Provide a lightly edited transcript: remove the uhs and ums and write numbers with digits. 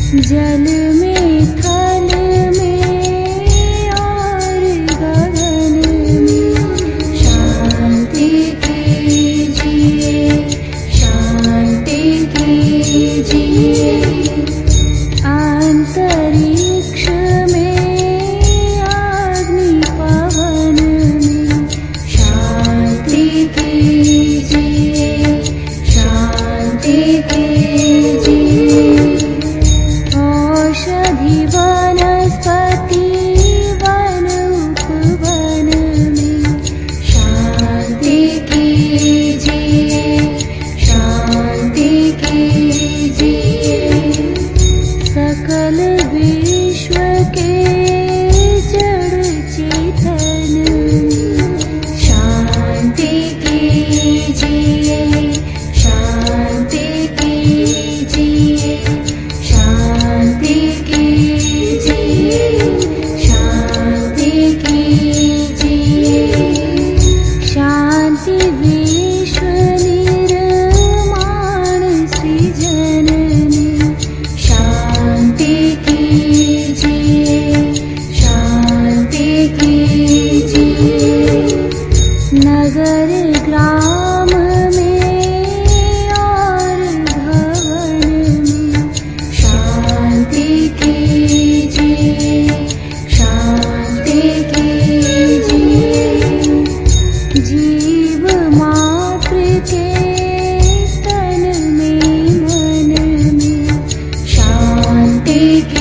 जल में थल में और गगन में शांति कीजिए, शांति कीजिए। अंतरिक्ष में अग्नि पवन में शांति कीजिए, शांति कीजिए। औषधि वनस्पति वन उपवन में शांति कीजिए, शांति कीजिए। सकल विश्व के जड़ चेतन में शांति कीजिए, शांति कीजिए, शांति कीजिए, शांति कीजिए। शांति विश्व निर्माण सृजन में शांति कीजिए, शांति कीजिए। नगर ग्राम में और भवन में शांति कीजिए, शांति कीजिए। जीव मात्र के तन में मन में शांति